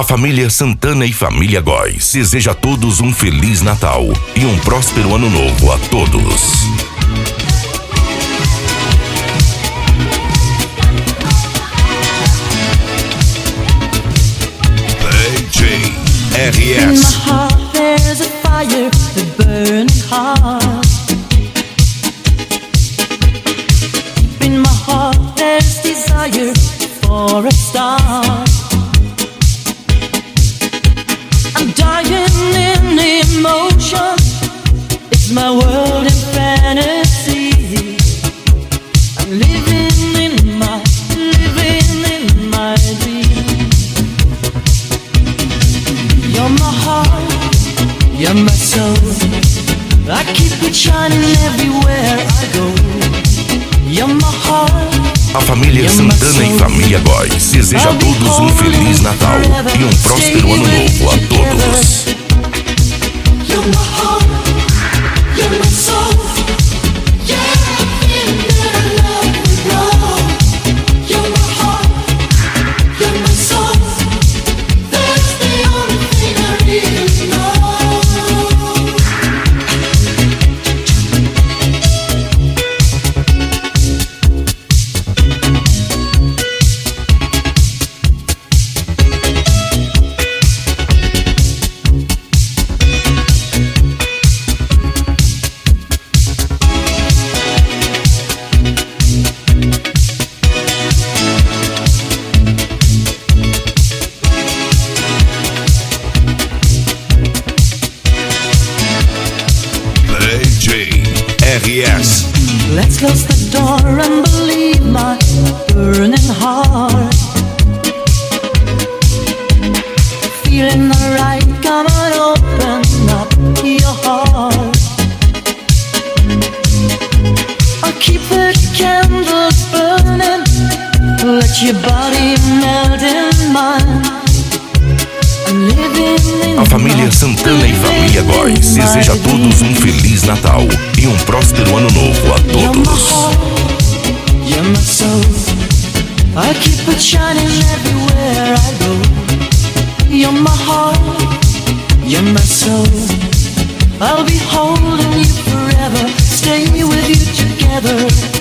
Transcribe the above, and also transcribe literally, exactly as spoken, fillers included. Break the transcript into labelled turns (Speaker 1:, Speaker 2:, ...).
Speaker 1: A família Santana e família Góes deseja a todos um Feliz Natal e um próspero Ano Novo a todos. D J R S.
Speaker 2: In my heart there's a fire, a burning heart. Deep in my heart there's desire for a star. I'm dying in emotion. It's my world in fantasy. I'm living in my, living in my dream. You're my heart, you're my soul. I keep it shining everywhere I go. You're my heart.
Speaker 1: A família Santana e família Góes deseja a todos um Feliz Natal e um próspero Ano Novo a todos.
Speaker 2: You're my heart, you're my soul. Yeah, I feel that I love you, Lord. You're my heart, you're my soul. That's the only thing I really know.
Speaker 1: D J R S.
Speaker 2: Let's close the door and believe my burning heart. Feeling alright, come on, open up your heart. I'll keep the candles burning. Let your body melt in mine. I'm living in
Speaker 1: A família Santana e família Góes deseja a todos um Feliz Natal e um próspero Ano Novo a
Speaker 2: You're my
Speaker 1: todos.
Speaker 2: heart, you're my soul. I keep it shining everywhere I go. You're my heart, you're my soul. I'll be holding you forever, stay with you together.